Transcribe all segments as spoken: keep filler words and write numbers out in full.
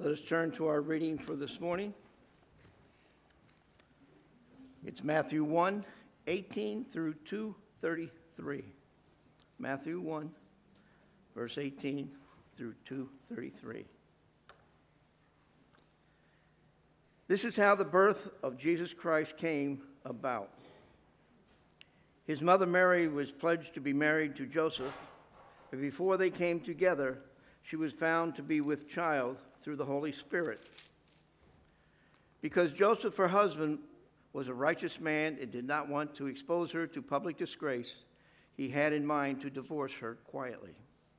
Let us turn to our reading for this morning. It's Matthew one, eighteen through two thirty-three. Matthew one, verse eighteen through two thirty-three. This is how the birth of Jesus Christ came about. His mother Mary was pledged to be married to Joseph, but before they came together, she was found to be with child through the Holy Spirit. Because Joseph, her husband, was a righteous man and did not want to expose her to public disgrace, he had in mind to divorce her quietly.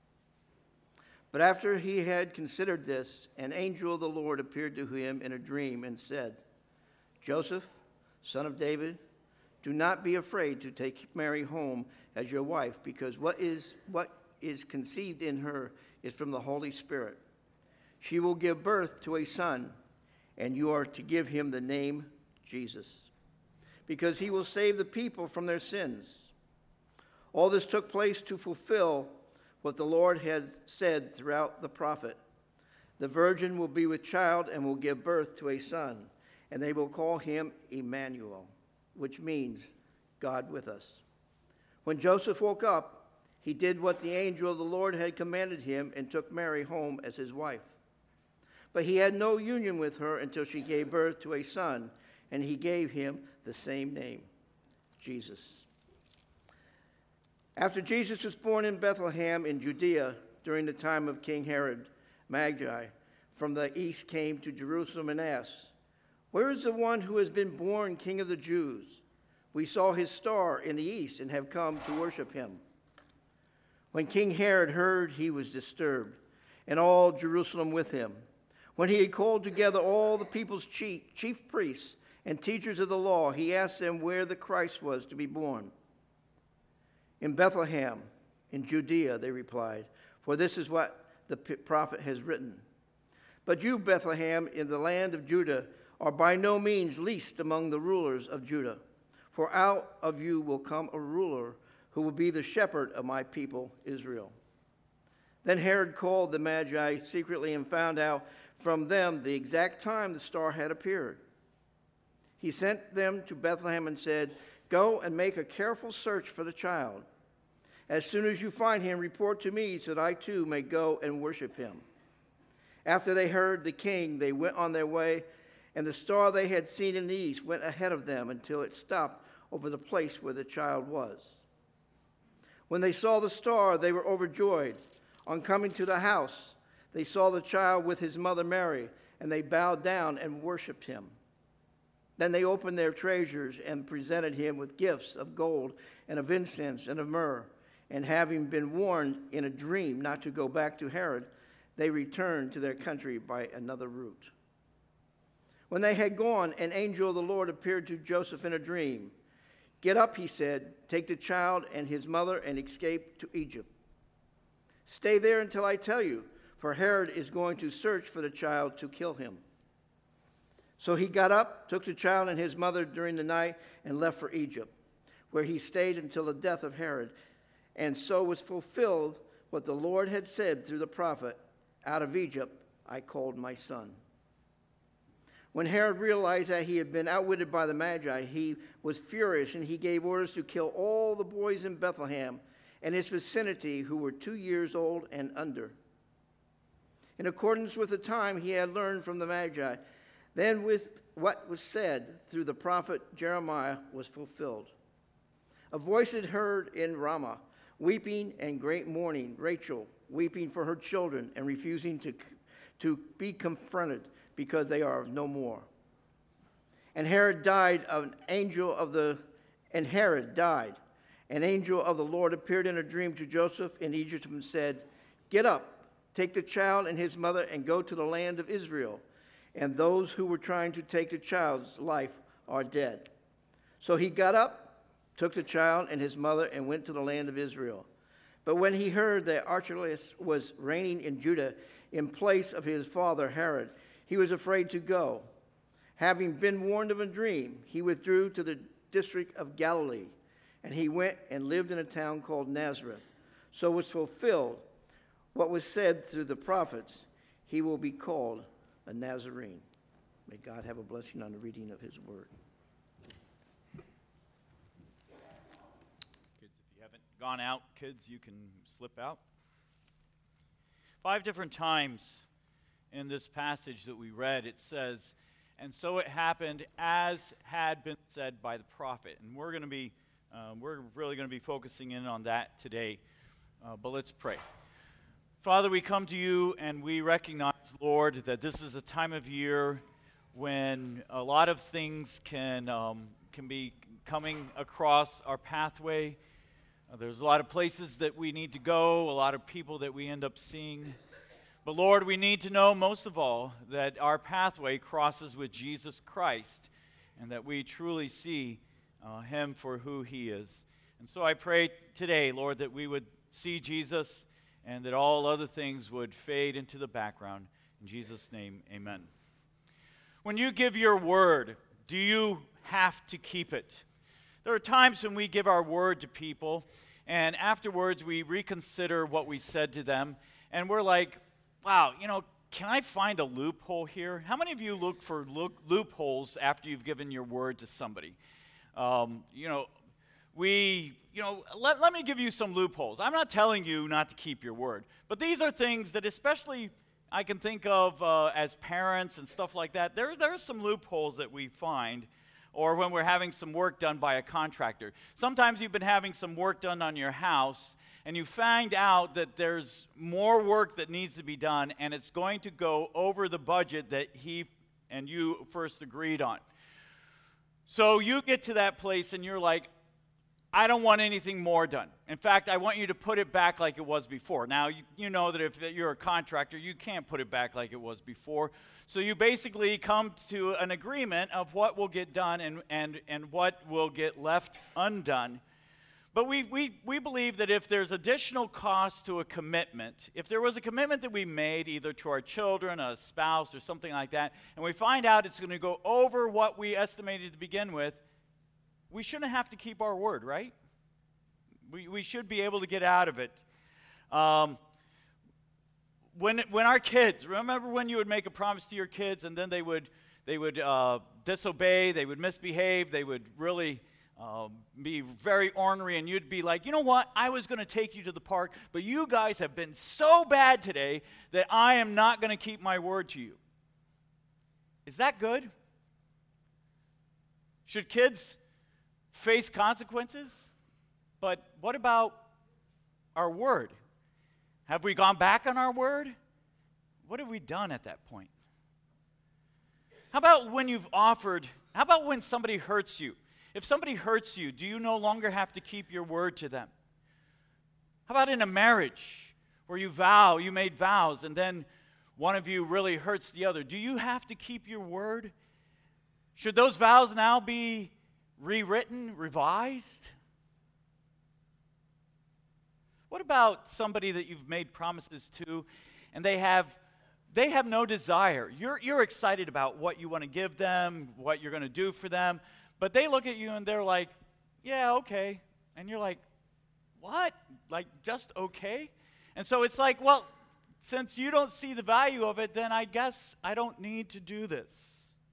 But after he had considered this, an angel of the Lord appeared to him in a dream and said, "Joseph, son of David, do not be afraid to take Mary home as your wife, because what is what is conceived in her is from the Holy Spirit. She will give birth to a son, and you are to give him the name Jesus, because he will save the people from their sins." All this took place to fulfill what the Lord had said throughout the prophet. The virgin will be with child and will give birth to a son, and they will call him Emmanuel, which means God with us. When Joseph woke up, he did what the angel of the Lord had commanded him and took Mary home as his wife. But he had no union with her until she gave birth to a son, and he gave him the same name, Jesus. After Jesus was born in Bethlehem in Judea during the time of King Herod, Magi from the east came to Jerusalem and asked, "Where is the one who has been born King of the Jews? We saw his star in the east and have come to worship him." When King Herod heard, he was disturbed, and all Jerusalem with him. When he had called together all the people's chief, chief priests and teachers of the law, he asked them where the Christ was to be born. "In Bethlehem, in Judea," they replied, "for this is what the prophet has written. But you, Bethlehem, in the land of Judah, are by no means least among the rulers of Judah, for out of you will come a ruler who will be the shepherd of my people Israel." Then Herod called the Magi secretly and found out from them the exact time the star had appeared. He sent them to Bethlehem and said, "Go and make a careful search for the child. As soon as you find him, report to me so that I too may go and worship him." After they heard the king, they went on their way, and the star they had seen in the east went ahead of them until it stopped over the place where the child was. When they saw the star, they were overjoyed. On coming to the house, they saw the child with his mother Mary, and they bowed down and worshiped him. Then they opened their treasures and presented him with gifts of gold and of incense and of myrrh. And having been warned in a dream not to go back to Herod, they returned to their country by another route. When they had gone, an angel of the Lord appeared to Joseph in a dream. "Get up," he said, "take the child and his mother and escape to Egypt. Stay there until I tell you, for Herod is going to search for the child to kill him." So he got up, took the child and his mother during the night, and left for Egypt, where he stayed until the death of Herod. And so was fulfilled what the Lord had said through the prophet, "Out of Egypt I called my son." When Herod realized that he had been outwitted by the Magi, he was furious, and he gave orders to kill all the boys in Bethlehem and its vicinity who were two years old and under, in accordance with the time he had learned from the Magi. Then with what was said through the prophet Jeremiah was fulfilled. A voice had heard in Ramah, weeping and great mourning, Rachel weeping for her children and refusing to, to be confronted because they are no more. And Herod died of an angel of the and Herod died. An angel of the Lord appeared in a dream to Joseph in Egypt and said, "Get up, take the child and his mother and go to the land of Israel. And those who were trying to take the child's life are dead." So he got up, took the child and his mother, and went to the land of Israel. But when he heard that Archelaus was reigning in Judah in place of his father Herod, he was afraid to go. Having been warned of a dream, he withdrew to the district of Galilee, and he went and lived in a town called Nazareth. So was fulfilled what was said through the prophets, "He will be called a Nazarene. May God have a blessing on the reading of his word. Kids, if you haven't gone out, kids, you can slip out. Five different times in this passage that we read, it says, and so it happened as had been said by the prophet. And we're going to be, um, we're really going to be focusing in on that today. Uh, but let's pray. Father, we come to you and we recognize, Lord, that this is a time of year when a lot of things can um, can be coming across our pathway. Uh, there's a lot of places that we need to go, a lot of people that we end up seeing. But Lord, we need to know most of all that our pathway crosses with Jesus Christ and that we truly see uh, him for who he is. And so I pray today, Lord, that we would see Jesus and that all other things would fade into the background. In Jesus' name, amen. When you give your word, do you have to keep it? There are times when we give our word to people, and afterwards we reconsider what we said to them, and we're like, wow, you know, can I find a loophole here? How many of you look for look, loopholes after you've given your word to somebody? Um, you know, we, you know, let, let me give you some loopholes. I'm not telling you not to keep your word, but these are things that especially I can think of uh, as parents and stuff like that. There, there are some loopholes that we find, or when we're having some work done by a contractor. Sometimes you've been having some work done on your house, and you find out that there's more work that needs to be done, and it's going to go over the budget that he and you first agreed on. So you get to that place, and you're like, I don't want anything more done. In fact, I want you to put it back like it was before. Now, you, you know that if you're a contractor, you can't put it back like it was before. So you basically come to an agreement of what will get done and, and, and what will get left undone. But we, we, we believe that if there's additional cost to a commitment, if there was a commitment that we made either to our children, a spouse, or something like that, and we find out it's going to go over what we estimated to begin with, we shouldn't have to keep our word, right? We, we should be able to get out of it. Um, when, when our kids, remember when you would make a promise to your kids and then they would, they would uh, disobey, they would misbehave, they would really um, be very ornery, and you'd be like, you know what, I was going to take you to the park, but you guys have been so bad today that I am not going to keep my word to you. Is that good? Should kids face consequences? But what about our word? Have we gone back on our word? What have we done at that point? How about when you've offered, how about when somebody hurts you? If somebody hurts you, do you no longer have to keep your word to them? How about in a marriage where you vow, you made vows, and then one of you really hurts the other? Do you have to keep your word? Should those vows now be rewritten, revised? What about somebody that you've made promises to and they have they have no desire? You're you're excited about what you want to give them, what you're going to do for them, but they look at you and they're like, "Yeah, okay." And you're like, "What? Like just okay?" And so it's like, "Well, since you don't see the value of it, then I guess I don't need to do this."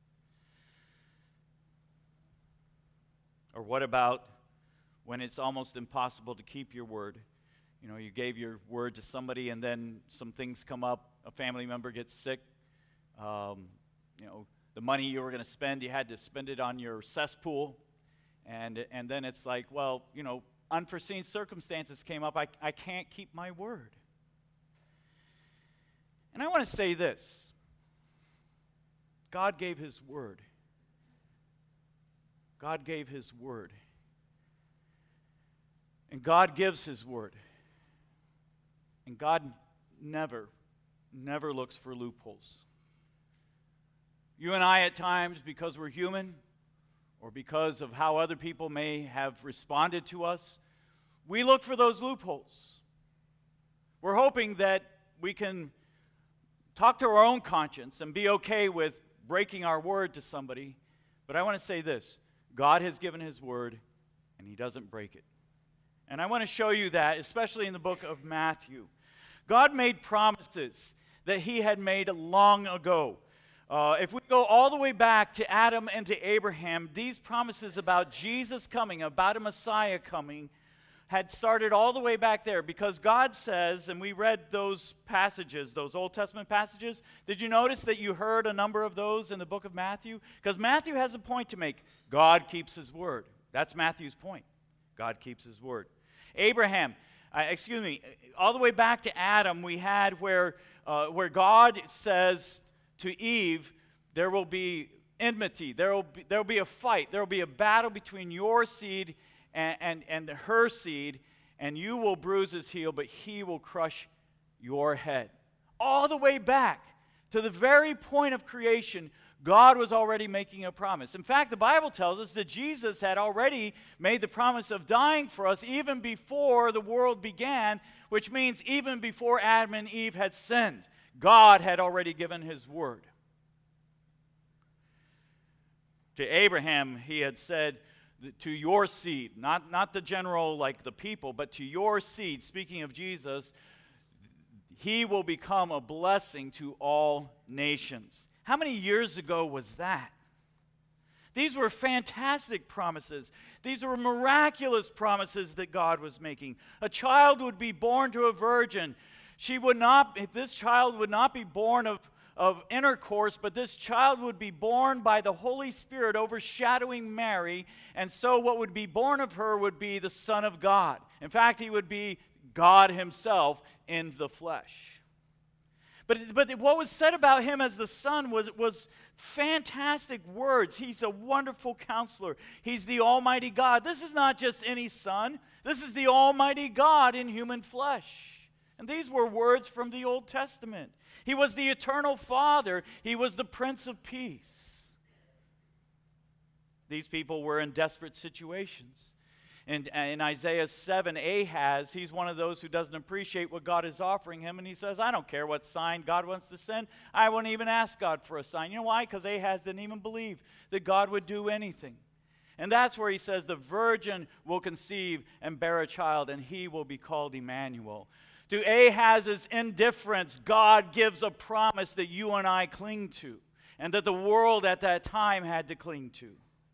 Or what about when it's almost impossible to keep your word? You know, you gave your word to somebody and then some things come up, a family member gets sick, um, you know, the money you were going to spend, you had to spend it on your cesspool, and and then it's like, well, you know, unforeseen circumstances came up, I, I can't keep my word. And I want to say this. God gave his word. God gave his word. And God gives his word. And God never, never looks for loopholes. You and I at times, because we're human, or because of how other people may have responded to us, we look for those loopholes. We're hoping that we can talk to our own conscience and be okay with breaking our word to somebody. But I want to say this. God has given his word, and he doesn't break it. And I want to show you that, especially in the book of Matthew. God made promises that he had made long ago. Uh, if we go all the way back to Adam and to Abraham, these promises about Jesus coming, about a Messiah coming, had started all the way back there, because God says, and we read those passages, those Old Testament passages. Did you notice that you heard a number of those in the book of Matthew? Because Matthew has a point to make. God keeps his word. That's Matthew's point. God keeps his word. Abraham, uh, excuse me, all the way back to Adam, we had where, uh, where God says to Eve, there will be enmity, there will be, there will be a fight, there will be a battle between your seed And, and, and her seed, and you will bruise his heel, but he will crush your head. All the way back to the very point of creation, God was already making a promise. In fact, the Bible tells us that Jesus had already made the promise of dying for us even before the world began, which means even before Adam and Eve had sinned. God had already given his word. To Abraham, he had said, to your seed, not, not the general, like the people, but to your seed, speaking of Jesus, he will become a blessing to all nations. How many years ago was that? These were fantastic promises. These were miraculous promises that God was making. A child would be born to a virgin. She would not, this child would not be born of of intercourse, but this child would be born by the Holy Spirit overshadowing Mary, and so what would be born of her would be the Son of God. In fact, he would be God himself in the flesh. But, but what was said about him as the Son was, was fantastic words. He's a wonderful counselor. He's the Almighty God. This is not just any Son. This is the Almighty God in human flesh. And these were words from the Old Testament. He was the eternal Father. He was the Prince of Peace. These people were in desperate situations. And in Isaiah seven, Ahaz, he's one of those who doesn't appreciate what God is offering him. And he says, I don't care what sign God wants to send. I won't even ask God for a sign. You know why? Because Ahaz didn't even believe that God would do anything. And that's where he says, the virgin will conceive and bear a child, and he will be called Emmanuel. To Ahaz's indifference, God gives a promise that you and I cling to, and that the world at that time had to cling to.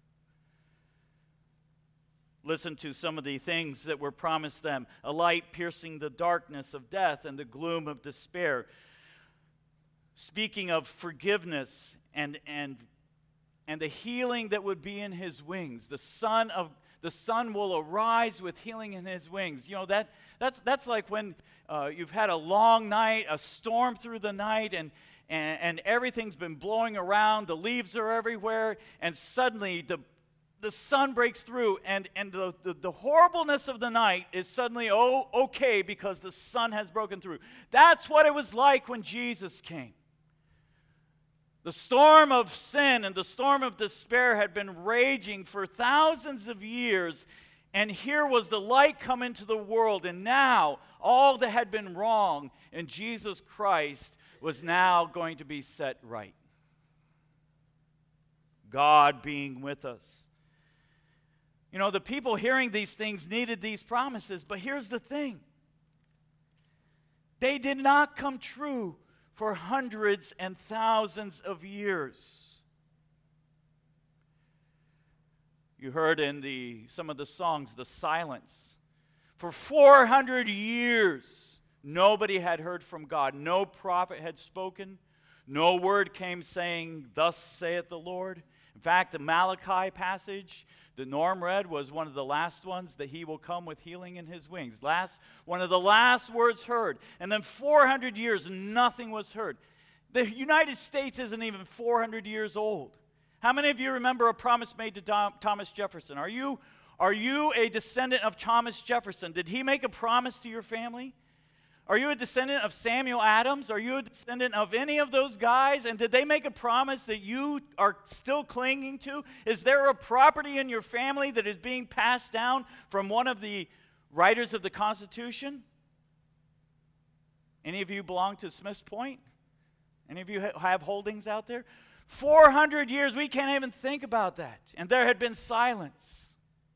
Listen to some of the things that were promised them. A light piercing the darkness of death and the gloom of despair. Speaking of forgiveness and, and, and the healing that would be in his wings. The Son of The Son will arise with healing in his wings. You know, that that's that's like when uh, you've had a long night, a storm through the night, and, and, and everything's been blowing around, the leaves are everywhere, and suddenly the the sun breaks through, and, and the, the, the horribleness of the night is suddenly, oh, okay, because the sun has broken through. That's what it was like when Jesus came. The storm of sin and the storm of despair had been raging for thousands of years, and here was the light come into the world, and now all that had been wrong in Jesus Christ was now going to be set right. God being with us. You know, the people hearing these things needed these promises, but here's the thing. They did not come true for hundreds and thousands of years. You heard in the some of the songs, the silence. For four hundred years, nobody had heard from God. No prophet had spoken. No word came saying, thus saith the Lord. In fact, the Malachi passage that Norm read was one of the last ones, that he will come with healing in his wings. Last, one of the last words heard. And then four hundred years, nothing was heard. The United States isn't even four hundred years old. How many of you remember a promise made to Tom, Thomas Jefferson? Are you, are you a descendant of Thomas Jefferson? Did he make a promise to your family? Are you a descendant of Samuel Adams? Are you a descendant of any of those guys? And did they make a promise that you are still clinging to? Is there a property in your family that is being passed down from one of the writers of the Constitution? Any of you belong to Smith's Point? Any of you ha- have holdings out there? four hundred years, we can't even think about that. And there had been silence.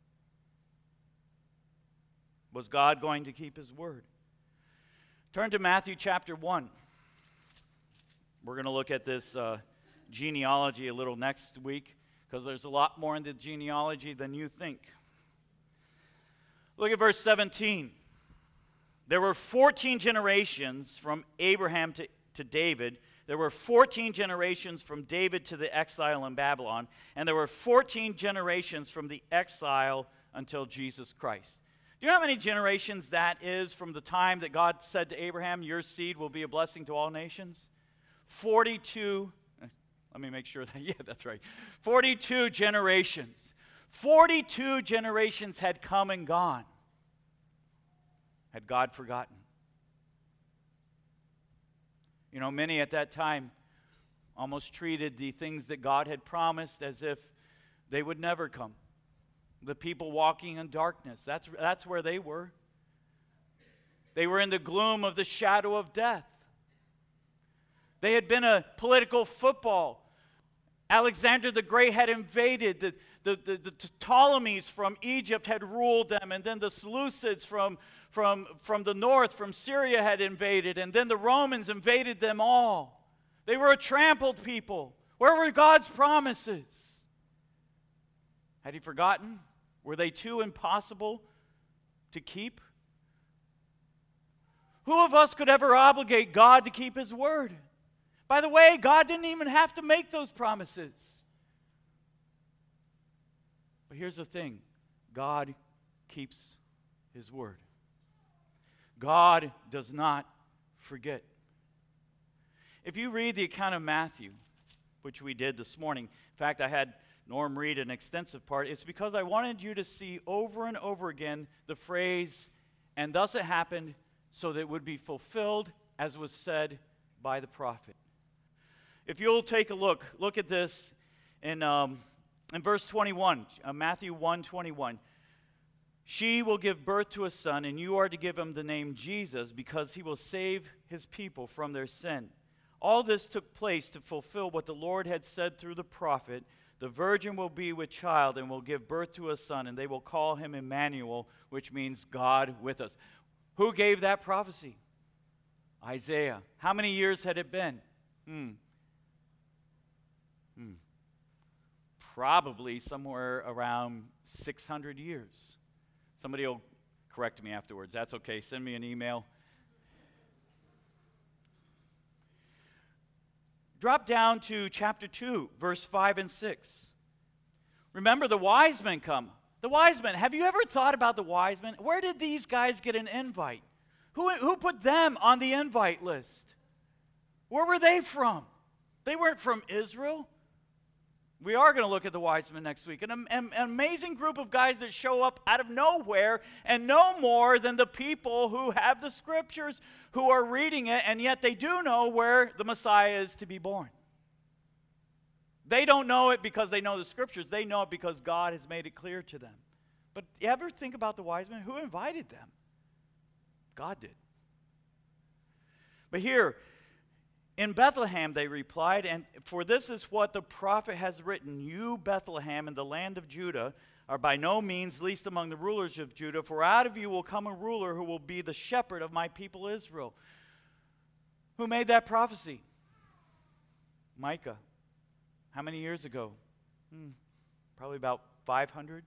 Was God going to keep his word? Turn to Matthew chapter one. We're going to look at this uh, genealogy a little next week, because there's a lot more in the genealogy than you think. Look at verse seventeen. There were fourteen generations from Abraham to, to David. There were fourteen generations from David to the exile in Babylon. And there were fourteen generations from the exile until Jesus Christ. Do you know how many generations that is from the time that God said to Abraham, your seed will be a blessing to all nations? forty-two, let me make sure that, yeah, that's right. forty-two generations. forty-two generations had come and gone. Had God forgotten? You know, many at that time almost treated the things that God had promised as if they would never come. The people walking in darkness, that's, that's where they were. They were in the gloom of the shadow of death. They had been a political football. Alexander the Great had invaded. The, the, the, the Ptolemies from Egypt had ruled them, and then the Seleucids from From, from the north, from Syria, had invaded, and then the Romans invaded them all. They were a trampled people. Where were God's promises? Had he forgotten? Were they too impossible to keep? Who of us could ever obligate God to keep his word? By the way, God didn't even have to make those promises. But here's the thing. God keeps his word. God does not forget. If you read the account of Matthew, which we did this morning, in fact, I had Norm read an extensive part, it's because I wanted you to see over and over again the phrase, and thus it happened, so that it would be fulfilled as was said by the prophet. If you'll take a look, look at this in, um, in verse twenty-one, uh, Matthew one twenty-one. She will give birth to a son, and you are to give him the name Jesus, because he will save his people from their sin. All this took place to fulfill what the Lord had said through the prophet. The virgin will be with child and will give birth to a son, and they will call him Emmanuel, which means God with us. Who gave that prophecy? Isaiah. How many years had it been? Hmm. Hmm. Probably somewhere around six hundred years. Somebody will correct me afterwards. That's okay. Send me an email. Drop down to chapter two, verse five and six. Remember, the wise men come. The wise men. Have you ever thought about the wise men? Where did these guys get an invite? Who, who put them on the invite list? Where were they from? They weren't from Israel. We are going to look at the wise men next week. An, an, an amazing group of guys that show up out of nowhere and no more than the people who have the scriptures, who are reading it, and yet they do know where the Messiah is to be born. They don't know it because they know the scriptures. They know it because God has made it clear to them. But you ever think about the wise men? Who invited them? God did. But here, in Bethlehem, they replied, and for this is what the prophet has written, you, Bethlehem, in the land of Judah, are by no means least among the rulers of Judah, for out of you will come a ruler who will be the shepherd of my people Israel. Who made that prophecy? Micah. How many years ago? Hmm, probably about five hundred.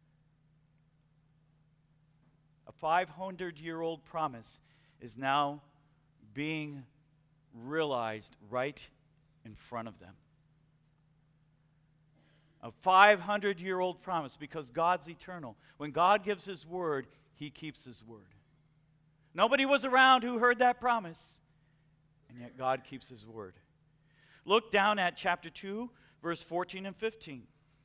A five hundred year old promise is now being realized right in front of them. A five hundred year old promise, because God's eternal. When God gives his word, he keeps his word. Nobody was around who heard that promise, and yet God keeps his word. Look down at chapter two, verse fourteen and fifteen.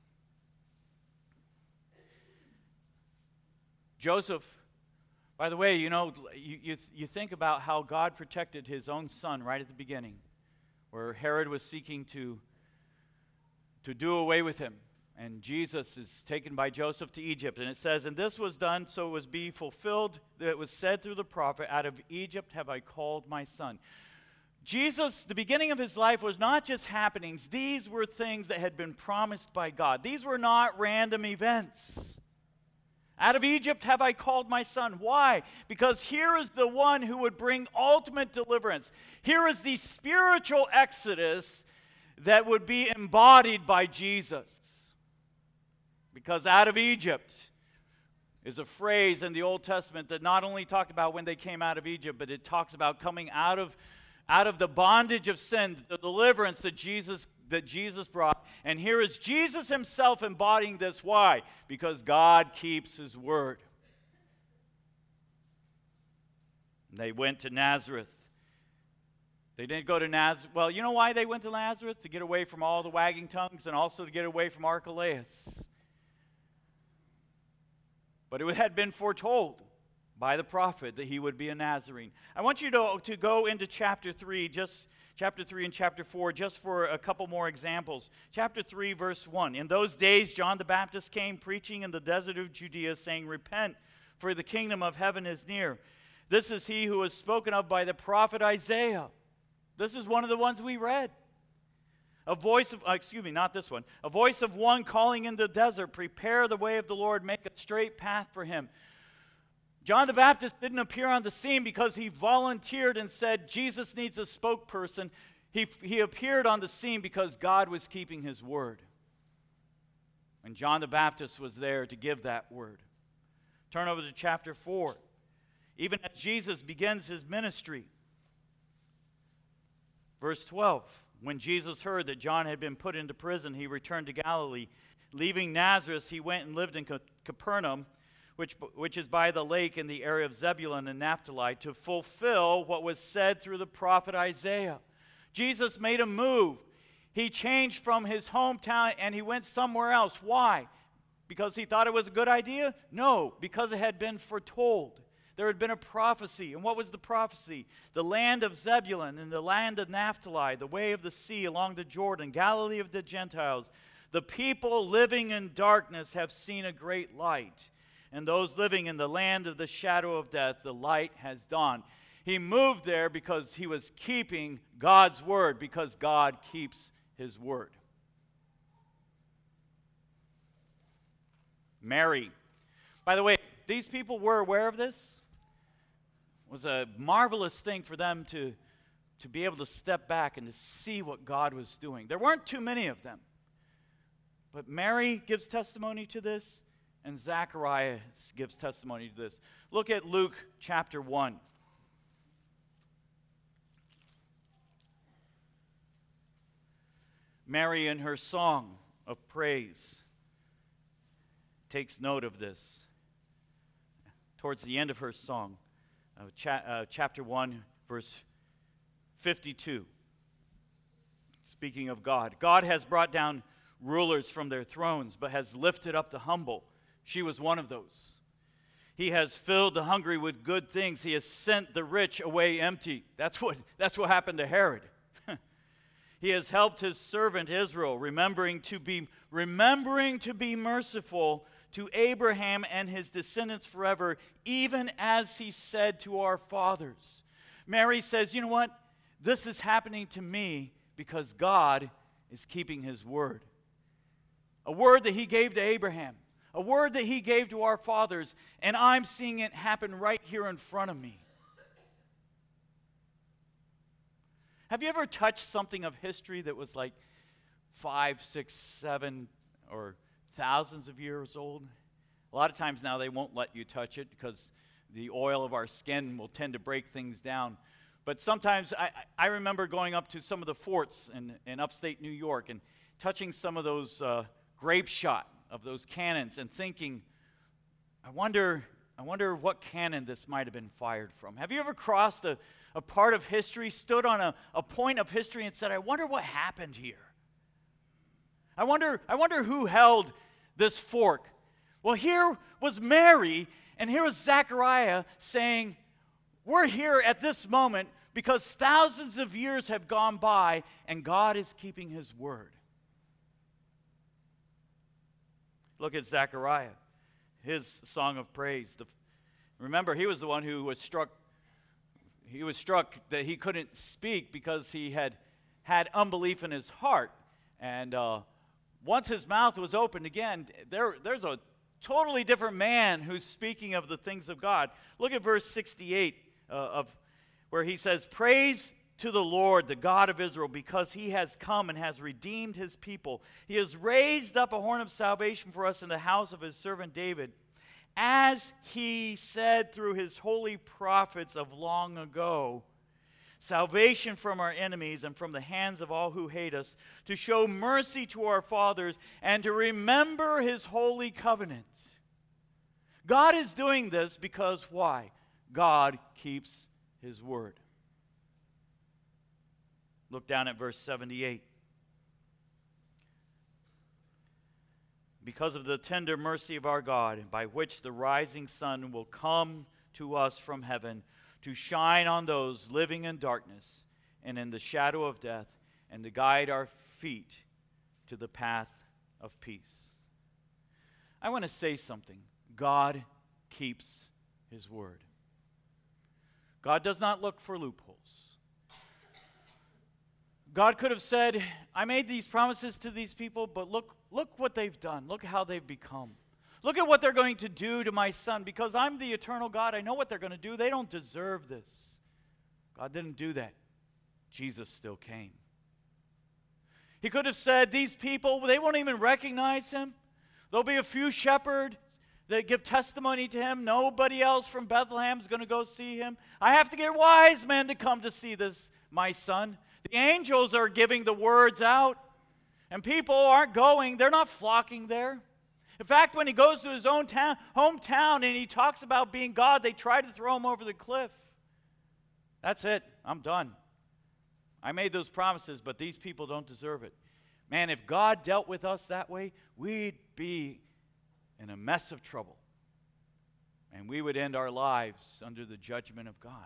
Joseph, by the way, you know, you, you, you think about how God protected his own son right at the beginning, where Herod was seeking to, to do away with him. And Jesus is taken by Joseph to Egypt. And it says, and this was done so it was be fulfilled that it was said through the prophet, out of Egypt have I called my son. Jesus, the beginning of his life was not just happenings. These were things that had been promised by God. These were not random events. Out of Egypt have I called my son. Why? Because here is the one who would bring ultimate deliverance. Here is the spiritual exodus that would be embodied by Jesus. Because out of Egypt is a phrase in the Old Testament that not only talked about when they came out of Egypt, but it talks about coming out of, out of the bondage of sin, the deliverance that Jesus, that Jesus brought. And here is Jesus himself embodying this. Why? Because God keeps his word. And they went to Nazareth. They didn't go to Nazareth. Well, you know why they went to Nazareth? To get away from all the wagging tongues and also to get away from Archelaus. But it had been foretold by the prophet that he would be a Nazarene. I want you to, to go into chapter three, just chapter three and chapter four, just for a couple more examples. Chapter three, verse one. In those days, John the Baptist came preaching in the desert of Judea, saying, "Repent, for the kingdom of heaven is near." This is he who was spoken of by the prophet Isaiah. This is one of the ones we read. A voice of, uh, excuse me, not this one. A voice of one calling in the desert, "Prepare the way of the Lord, make a straight path for him." John the Baptist didn't appear on the scene because he volunteered and said Jesus needs a spokesperson. He, he appeared on the scene because God was keeping his word. And John the Baptist was there to give that word. Turn over to chapter four. Even as Jesus begins his ministry. Verse twelve. When Jesus heard that John had been put into prison, he returned to Galilee. Leaving Nazareth, he went and lived in Capernaum, which, which is by the lake in the area of Zebulun and Naphtali, to fulfill what was said through the prophet Isaiah. Jesus made a move. He changed from his hometown and he went somewhere else. Why? Because he thought it was a good idea? No, because it had been foretold. There had been a prophecy. And what was the prophecy? The land of Zebulun and the land of Naphtali, the way of the sea along the Jordan, Galilee of the Gentiles. The people living in darkness have seen a great light. And those living in the land of the shadow of death, the light has dawned. He moved there because he was keeping God's word, because God keeps his word. Mary. By the way, these people were aware of this. It was a marvelous thing for them to, to be able to step back and to see what God was doing. There weren't too many of them. But Mary gives testimony to this, and Zacharias gives testimony to this. Look at Luke chapter one. Mary, in her song of praise, takes note of this. Towards the end of her song, uh, cha- uh, chapter one, verse fifty-two. Speaking of God, God has brought down rulers from their thrones, but has lifted up the humble. She was one of those. He has filled the hungry with good things. He has sent the rich away empty. That's what, that's what happened to Herod. He has helped his servant Israel, remembering to be remembering to be merciful to Abraham and his descendants forever, even as he said to our fathers. Mary says, you know what? This is happening to me because God is keeping his word. A word that he gave to Abraham. A word that he gave to our fathers. And I'm seeing it happen right here in front of me. Have you ever touched something of history that was like five, six, seven, or thousands of years old? A lot of times now they won't let you touch it because the oil of our skin will tend to break things down. But sometimes I, I remember going up to some of the forts in, in upstate New York and touching some of those uh, grape shot of those cannons and thinking, I wonder, I wonder what cannon this might have been fired from. Have you ever crossed a, a part of history, stood on a, a point of history and said, I wonder what happened here? I wonder, I wonder who held this fork. Well, here was Mary, and here was Zechariah saying, we're here at this moment because thousands of years have gone by, and God is keeping his word. Look at Zechariah, his song of praise. The, remember, he was the one who was struck, he was struck that he couldn't speak because he had had unbelief in his heart. And uh, once his mouth was opened again, there, there's a totally different man who's speaking of the things of God. Look at verse sixty-eight uh, of where he says, praise to the Lord, the God of Israel, because he has come and has redeemed his people. He has raised up a horn of salvation for us in the house of his servant David, as he said through his holy prophets of long ago, salvation from our enemies and from the hands of all who hate us, to show mercy to our fathers and to remember his holy covenant. God is doing this because why? God keeps his word. Look down at verse seventy-eight. Because of the tender mercy of our God, by which the rising sun will come to us from heaven, to shine on those living in darkness and in the shadow of death, and to guide our feet to the path of peace. I want to say something. God keeps his word. God does not look for loopholes. God could have said, I made these promises to these people, but look, look what they've done. Look how they've become. Look at what they're going to do to my son. Because I'm the eternal God, I know what they're going to do. They don't deserve this. God didn't do that. Jesus still came. He could have said, these people, they won't even recognize him. There'll be a few shepherds that give testimony to him. Nobody else from Bethlehem is going to go see him. I have to get wise men to come to see this, my son. The angels are giving the words out, and people aren't going. They're not flocking there. In fact, when he goes to his own town, hometown and he talks about being God, they try to throw him over the cliff. That's it. I'm done. I made those promises, but these people don't deserve it. Man, if God dealt with us that way, we'd be in a mess of trouble. And we would end our lives under the judgment of God.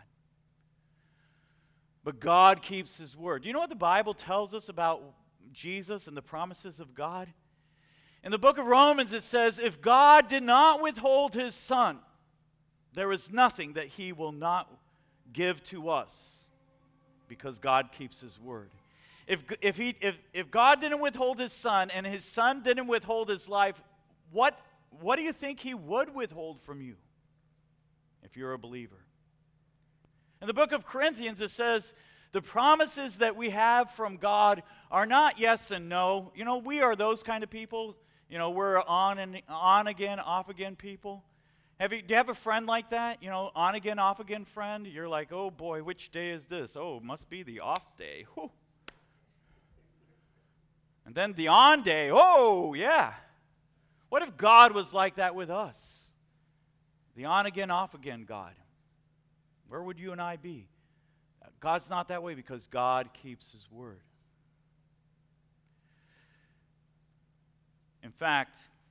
But God keeps his word. Do you know what the Bible tells us about Jesus and the promises of God? In the book of Romans it says, if God did not withhold his son, there is nothing that he will not give to us, because God keeps his word. If, if, he, if, if God didn't withhold his son and his son didn't withhold his life, what, what do you think he would withhold from you if you're a believer? In the book of Corinthians, it says, the promises that we have from God are not yes and no. You know, we are those kind of people. You know, we're on and on again, off again people. Have you, do you have a friend like that? You know, on again, off again friend? You're like, oh boy, which day is this? Oh, it must be the off day. Whew. And then the on day, oh yeah. What if God was like that with us? The on again, off again God. Where would you and I be? God's not that way because God keeps his word. In fact,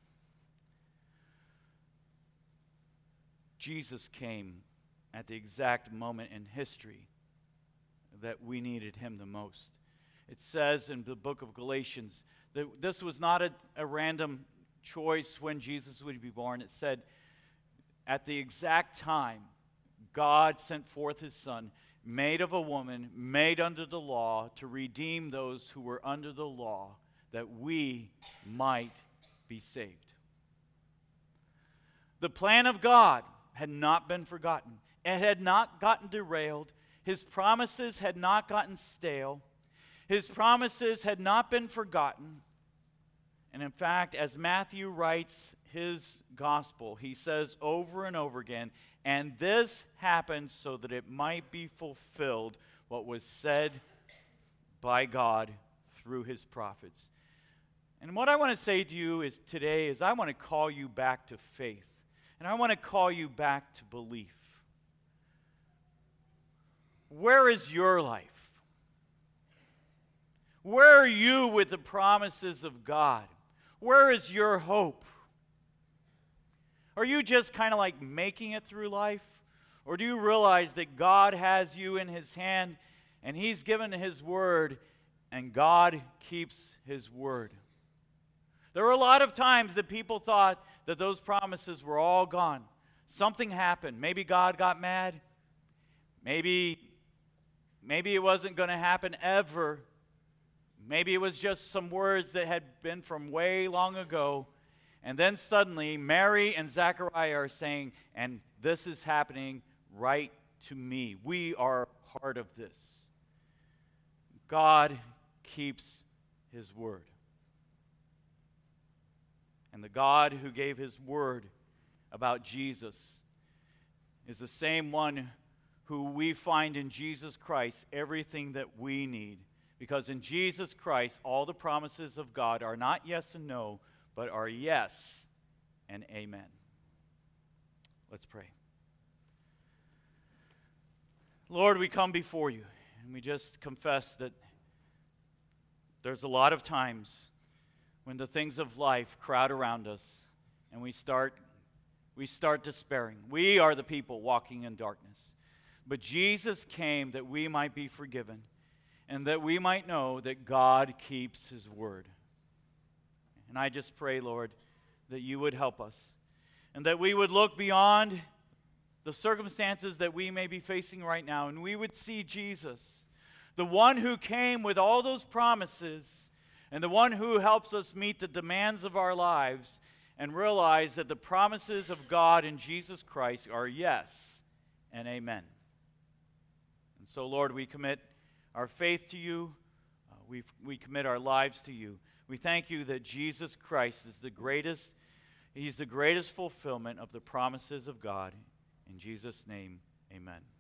Jesus came at the exact moment in history that we needed him the most. It says in the book of Galatians that this was not a, a random choice when Jesus would be born. It said at the exact time God sent forth his son, made of a woman, made under the law, to redeem those who were under the law, that we might be saved. The plan of God had not been forgotten. It had not gotten derailed. His promises had not gotten stale. His promises had not been forgotten. And in fact, as Matthew writes his gospel, he says over and over again, and this happened so that it might be fulfilled what was said by God through his prophets. And what I want to say to you is today is I want to call you back to faith. And I want to call you back to belief. Where is your life? Where are you with the promises of God? Where is your hope? Are you just kind of like making it through life? Or do you realize that God has you in his hand and he's given his word and God keeps his word? There were a lot of times that people thought that those promises were all gone. Something happened. Maybe God got mad. Maybe, maybe it wasn't going to happen ever. Maybe it was just some words that had been from way long ago. And then suddenly, Mary and Zechariah are saying, and this is happening right to me. We are part of this. God keeps his word. And the God who gave his word about Jesus is the same one who we find in Jesus Christ everything that we need. Because in Jesus Christ, all the promises of God are not yes and no, but are yes and amen. Let's pray. Lord, we come before you, and we just confess that there's a lot of times when the things of life crowd around us, and we start, we start despairing. We are the people walking in darkness. But Jesus came that we might be forgiven, and that we might know that God keeps his word. And I just pray, Lord, that you would help us, and that we would look beyond the circumstances that we may be facing right now, and we would see Jesus, the one who came with all those promises, and the one who helps us meet the demands of our lives, and realize that the promises of God in Jesus Christ are yes and amen. And so, Lord, we commit our faith to you. Uh, we, we commit our lives to you. We thank you that Jesus Christ is the greatest, he's the greatest fulfillment of the promises of God. In Jesus' name, amen.